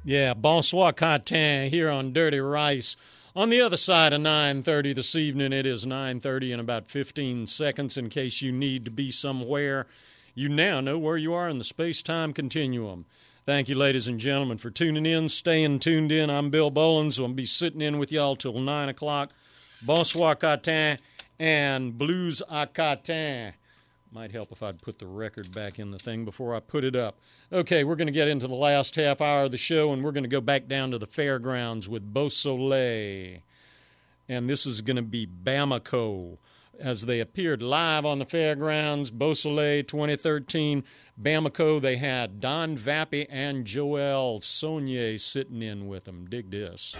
Yeah, bonsoir Catin here on Dirty Rice. On the other side of 9:30 this evening, it is 9:30 in about 15 seconds. In case you need to be somewhere, you now know where you are in the space-time continuum. Thank you, ladies and gentlemen, for tuning in, staying tuned in. I'm Bill Bolins. I'll be sitting in with y'all till 9 o'clock. Bonsoir Catin and Blues à Catin. Might help if I'd put the record back in the thing before I put it up. Okay, we're going to get into the last half hour of the show, and we're going to go back down to the fairgrounds with Beausoleil. And this is going to be Bamako, as they appeared live on the fairgrounds. Beausoleil 2013. Bamako, they had Don Vappy and Joel Saunier sitting in with them. Dig this.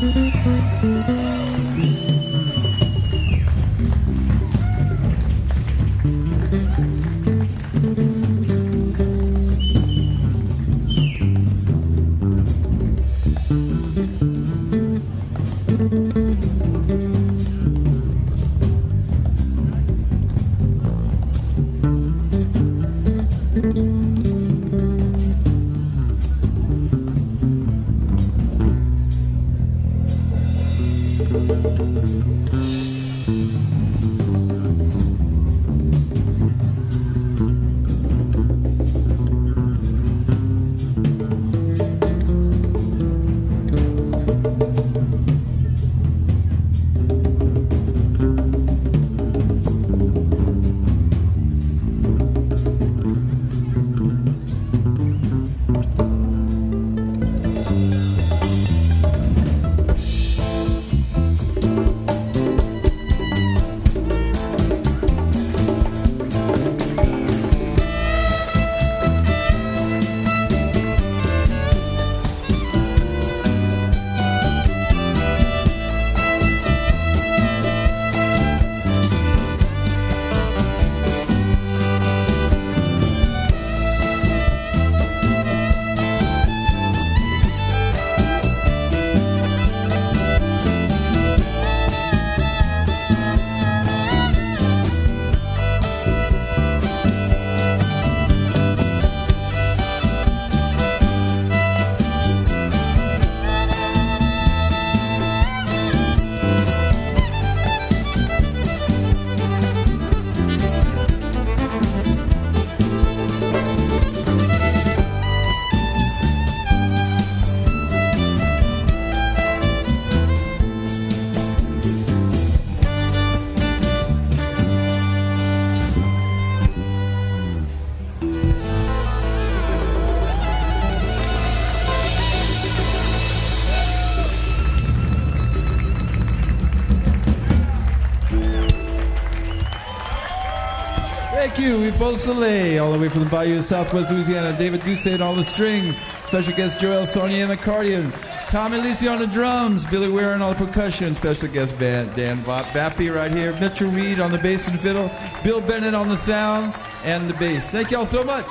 Thank you, Yves Soleil, all the way from the Bayou of Southwest Louisiana. David Doucet on the strings. Special guest Joel Sonia on the accordion. Tommy Lisi on the drums. Billy Ware on all the percussion. Special guest band Dan Vappy right here. Mitchell Reed on the bass and fiddle. Bill Bennett on the sound and the bass. Thank y'all so much.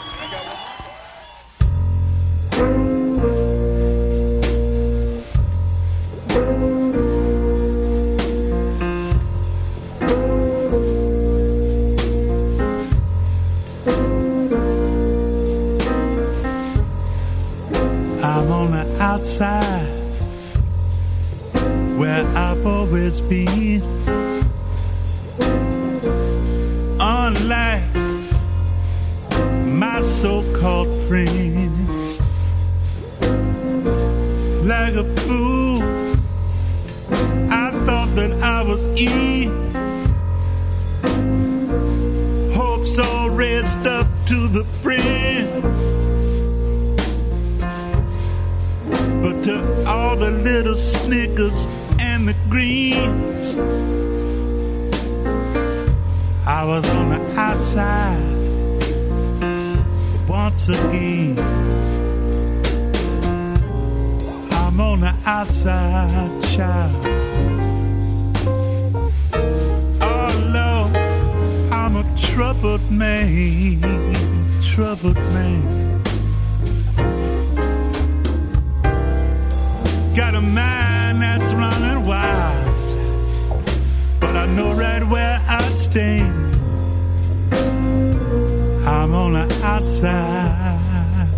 I'm on the outside where I've always been. Unlike my so-called friends, like a fool, I thought that I was in. Hopes all raised up to the brim. But to all the little Snickers and the greens, I was on the outside once again. I'm on the outside, child. Oh Lord, I'm a troubled man, troubled man. Got a mind that's running wild, but I know right where I stand. I'm on the outside.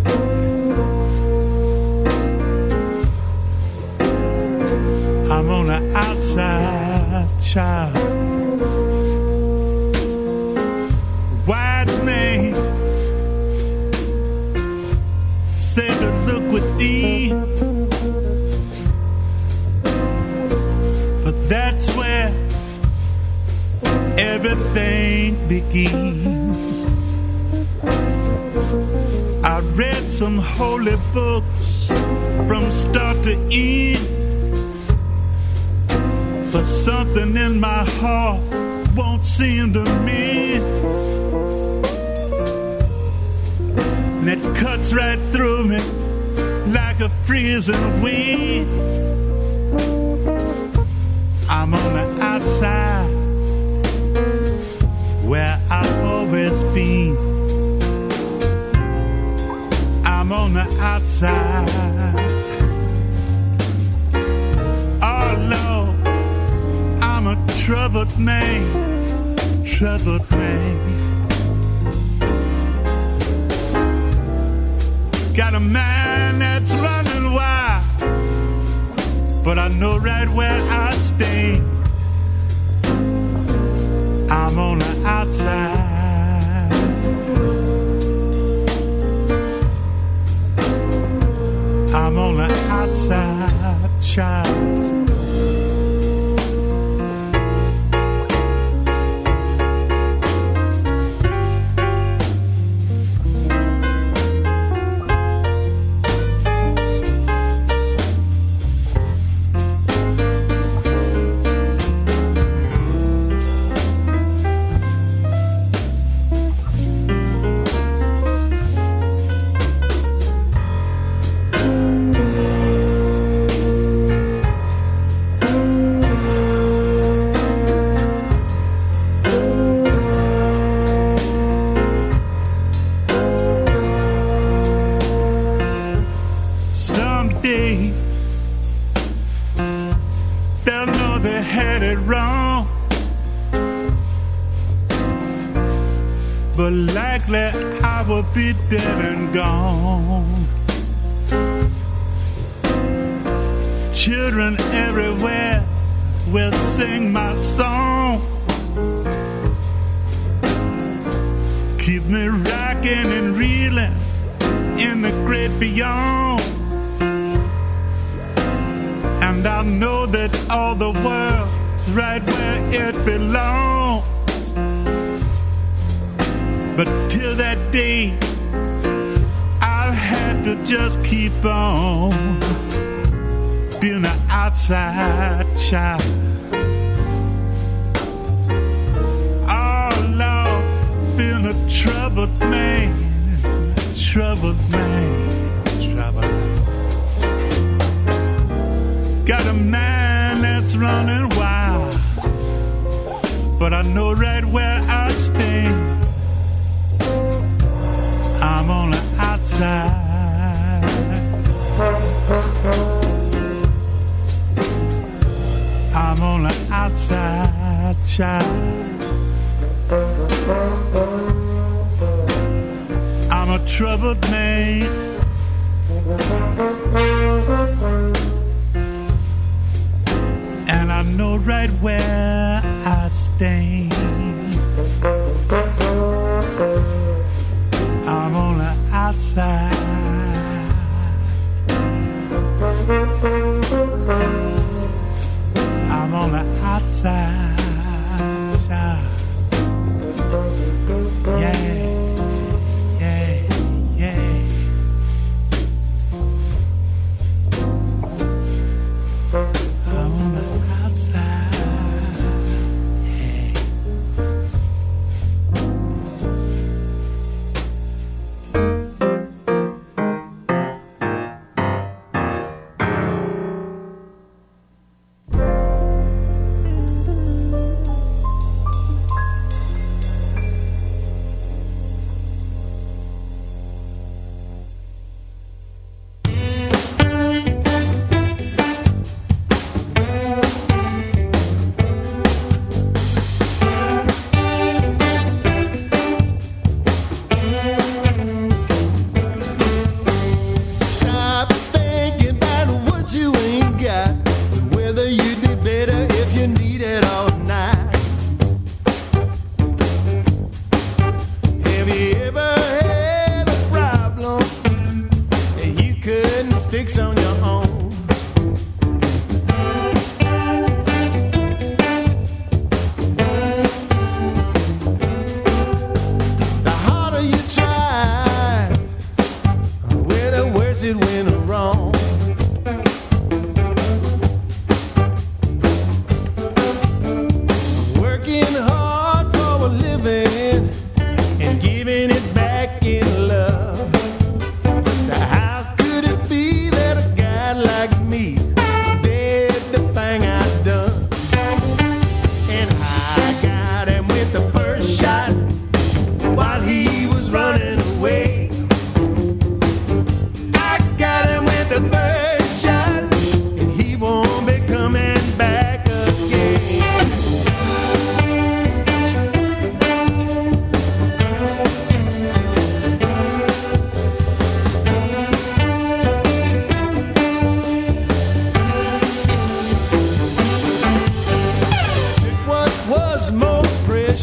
I'm on the outside, child. Wise man said to look within. That's where everything begins. I read some holy books from start to end, but something in my heart won't seem to mend. And it cuts right through me like a freezing wind. outside. Oh Lord, I'm a troubled man, troubled man. Got a man that's running wild, but I know right where I stand. I'm on the outside. I'm on the outside, child. They'll know they had it wrong, but likely I will be dead and gone. Children everywhere will sing my song, keep me rocking and reeling in the great beyond. And I know that all the world's right where it belongs. But till that day, I'll have to just keep on being an outside child. Oh Lord, being a troubled man, troubled man, troubled man. Got a man that's running wild, but I know right where I stand. I'm on the outside. I'm on the outside, child. I'm a troubled man. And I know right where I stand. I'm on the outside. I'm on the outside. Yeah, yeah, yeah. I'm on the outside. Yeah.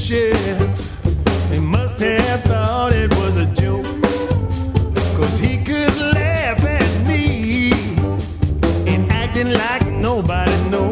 wishes. He must have thought it was a joke, 'cause he could laugh at me and acting like nobody knows.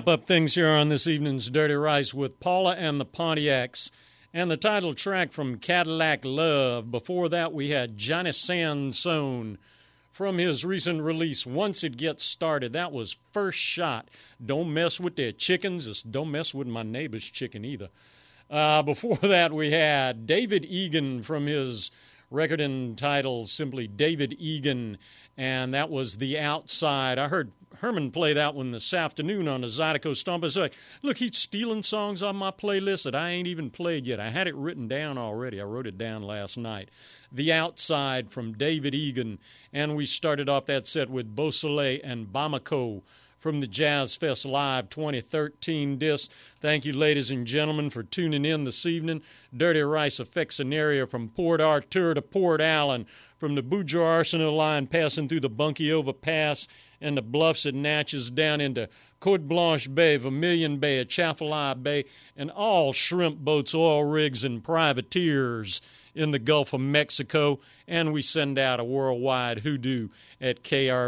up things here on this evening's Dirty Rice with Paula and the Pontiacs and the title track from Cadillac Love. Before that, we had Johnny Sansone from his recent release, Once It Gets Started. That was First Shot. Don't mess with their chickens. Just don't mess with my neighbor's chicken either. Before that, we had David Egan from his record entitled simply David Egan, and that was The Outside. I heard Herman play that one this afternoon on the Zydeco Stomp. I was like, look, he's stealing songs on my playlist that I ain't even played yet. I had it written down already. I wrote it down last night. The Outside from David Egan, and we started off that set with Beausoleil and Bamako from the Jazz Fest Live 2013 disc. Thank you, ladies and gentlemen, for tuning in this evening. Dirty Rice affects an area from Port Arthur to Port Allen, from the Boudreaux Arsenal line passing through the Bunkie Overpass and the bluffs at Natchez down into Côte Blanche Bay, Vermilion Bay, Atchafalaya Bay, and all shrimp boats, oil rigs, and privateers in the Gulf of Mexico. And we send out a worldwide hoodoo at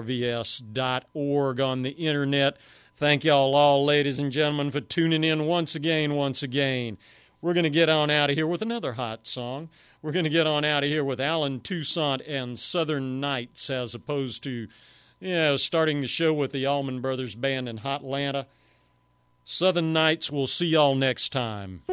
krvs.org on the internet. Thank y'all all, ladies and gentlemen, for tuning in once again. We're going to get on out of here with another hot song. We're going to get on out of here with Alan Toussaint and Southern Nights, as opposed to, starting the show with the Allman Brothers Band in Hotlanta. Southern Nights, we'll see y'all next time.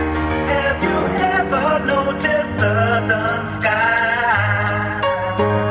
Southern sky.